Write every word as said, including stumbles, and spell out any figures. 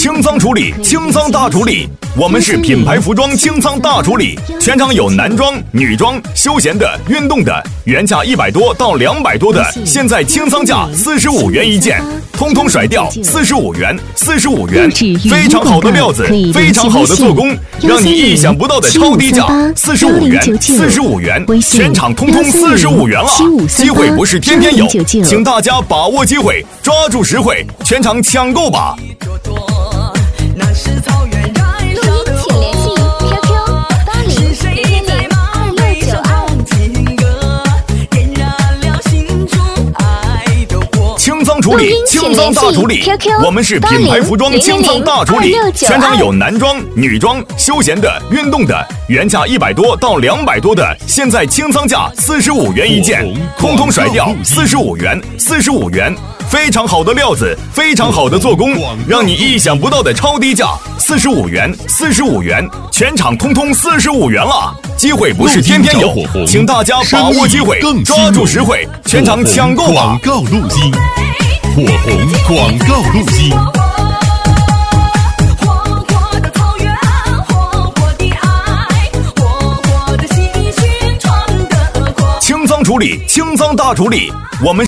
清仓处理，清仓大处理。我们是品牌服装清仓大处理，全场有男装、女装、休闲的、运动的，原价一百多到两百多的，现在清仓价四十五元一件，通通甩掉，四十五元，四十五元，非常好的料子，非常好的做工，让你意想不到的超低价，四十五元，四十五元，全场通通四十五元了，机会不是天天有，请大家把握机会，抓住实惠，全场抢购吧。清仓处理，清仓大处理，我们是品牌服装清仓大处理，全场有男装、女装、休闲的、运动的，原价一百多到两百多的，现在清仓价四十五元一件，通通甩掉，四十五元，四十五元，非常好的料子，非常好的做工，让你意想不到的超低价，四十五元，四十五元，全场通通四十五元了，机会不是天天有，请大家把握机会，抓住实惠，全场抢购吧。 广告路径，火红广告路径。 清仓处理，清仓大处理，我们